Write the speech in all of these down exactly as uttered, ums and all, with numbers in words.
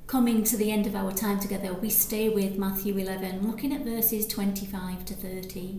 Coming to the end of our time together, we stay with Matthew eleven, looking at verses twenty-five to thirty.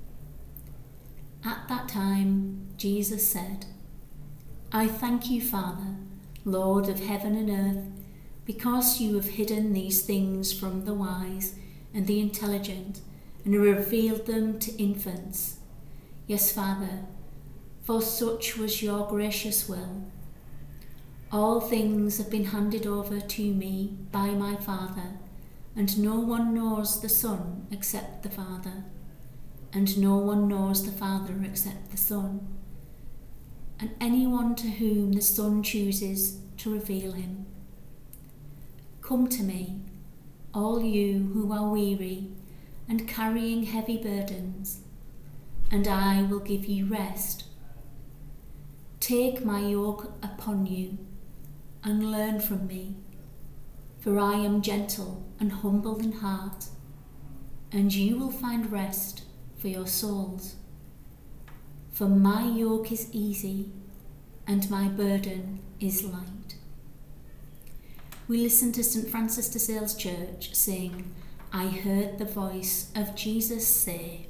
At that time, Jesus said, I thank you, Father, Lord of heaven and earth, because you have hidden these things from the wise and the intelligent and revealed them to infants. Yes, Father, for such was your gracious will. All things have been handed over to me by my Father, and no one knows the Son except the Father, and no one knows the Father except the Son, and anyone to whom the Son chooses to reveal him. Come to me, all you who are weary and carrying heavy burdens, and I will give you rest. Take my yoke upon you and learn from me, for I am gentle and humble in heart, and you will find rest for your souls. For my yoke is easy and my burden is light. We listen to St Francis de Sales Church sing, I heard the voice of Jesus say.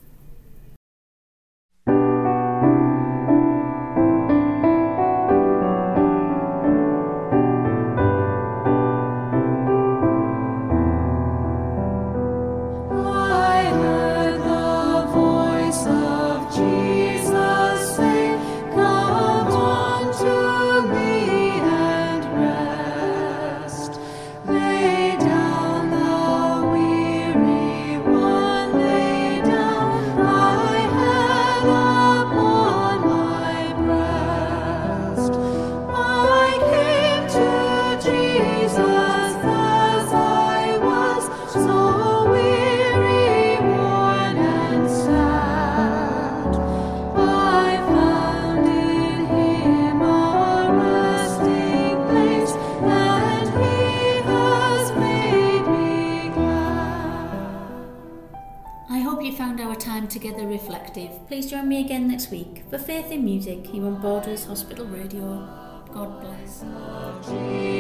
Together reflective. Please join me again next week for Faith in Music here on Borders Hospital Radio. God bless.